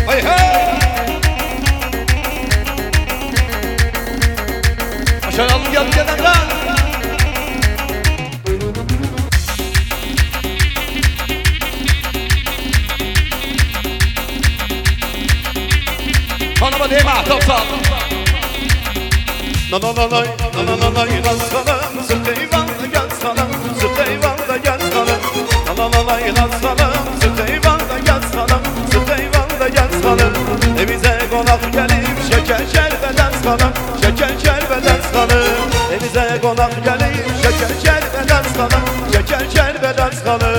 Hey hey. Aşağı alın geldi gelen lan. Hanıma değme topsal. Na na na na na na na gel sana, sırt eyvallah gel sana, sırt eyvallah gel sana. Na na na na gel sana, sırt eyvallah gel sana, sırt eyvallah gel sana. Evimize konak gelip şeker şerbeden sana, şeker şerbeden sana. Evimize konak gelip şeker şerbeden sana, şeker şerbeden sana.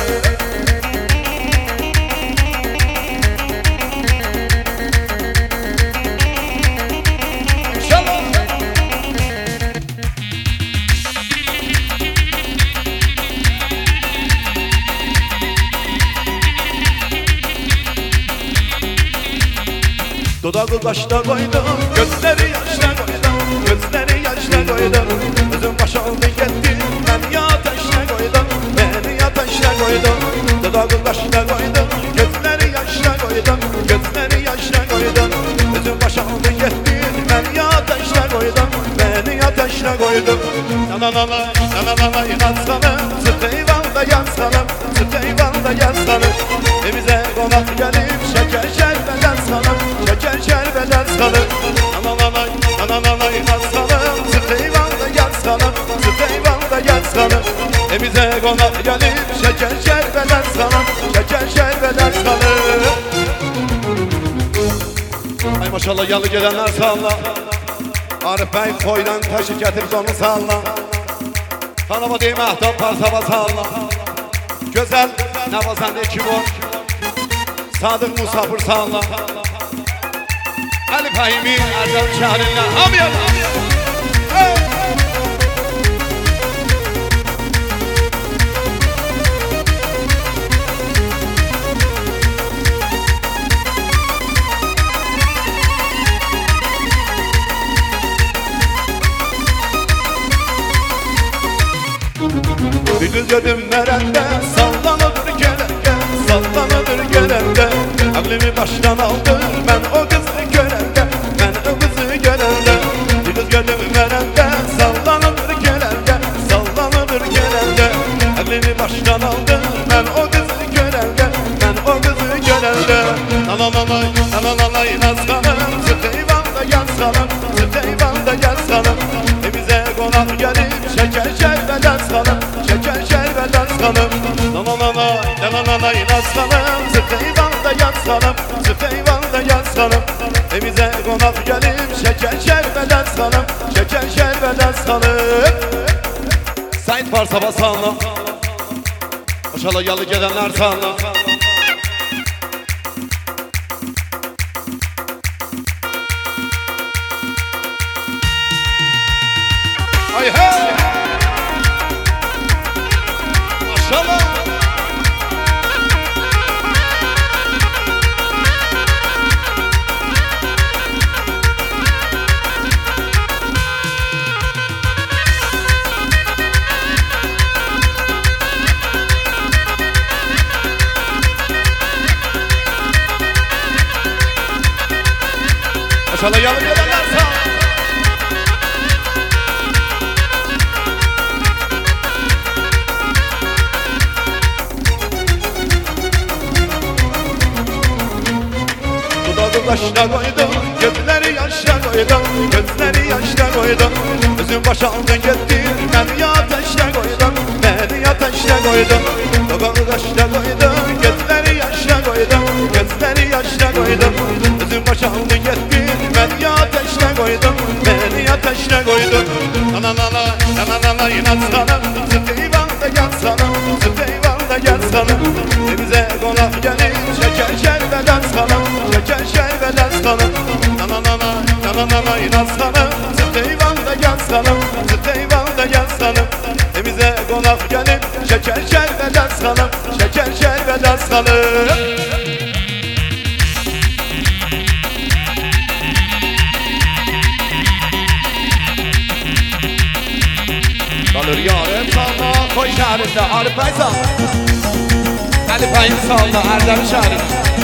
Dudağı kaşta koydum, gözleri yaşla koydum, gözleri yaşla koydum. Özüm baş oldu gitti, ben ateşle koydum, beni ateşle koydum. Dudağı kaşta koydum, gözleri yaşla koydum, gözleri yaşla koydum. Özüm baş oldu gitti, ben ateşle koydum, beni ateşle koydum. Na na na na na na na yansana, sırt eyvallah yansana, sırt eyvallah yansana. Evimize konak gelip şeker şerbeden sana, şeker şerbeden sana. Na na na na na na yansana, sırt eyvallah yansana, sırt eyvallah yansana. Evimize konak gelip şeker şerbeden sana, şeker şerbeden sana. Ay maşallah yalı gelenler sağla. Arif Bey koydan taşı getirip onu sağla. Tanıma değil mi ahtap parsaba sağla. Güzel Navazan ekip ol. Sadık Musafır sağla. Ali Fahimi Erdem Şahrin'le Amiyal. Bir kız gördüm nerede sallanıdır gelende, sallanıdır gelende. Aklımı baştan aldı ben o kızı görende, ben o kızı görende. Bir kız gördüm nerede sallanıdır gelende, sallanıdır gelende. Aklımı baştan aldı ben o kızı görende, ben o kızı görende. Na na na na na na yansana, sırt eyvallah yansana, sırt eyvallah yansana. Evimize konak gelip şeker şerbeden sana, şeker şerbeden sana. Na na na na na yansana, sırt eyvallah yansana, sırt eyvallah yansana. Evimize konak gelip şeker şerbeden sana, şeker şerbeden sana. Said var sabah sağla. Maşallah yalı gelenler sağla. Hey hey! Maşallah! Maşallah yanım gelenler sağ. Kaşla koydum, gözleri yaşla koydum, gözleri yaşla koydum. Özüm baş aldı gitti, beni ateşle koydum, beni ateşle koydum. Dudağı kaşla koydum, gözleri yaşla koydum, gözleri yaşla koydum. Özüm baş aldı gitti, beni ateşle koydum, beni ateşle koydum. Na na na na na yansana, sırt eyvallah yansana, sırt eyvallah yansana. Evimize konak gelip şeker şerbeden sana, şeker şerbeden sana. Na na na na yansana, sırt eyvallah yansana, sırt eyvallah yansana. Evimize konak gelip şeker şerbeden sana, şeker şerbeden sana. Kalır yarım salla koy şehrinde Arif Bey salla, Ali Fahim salla Erdem Şahin.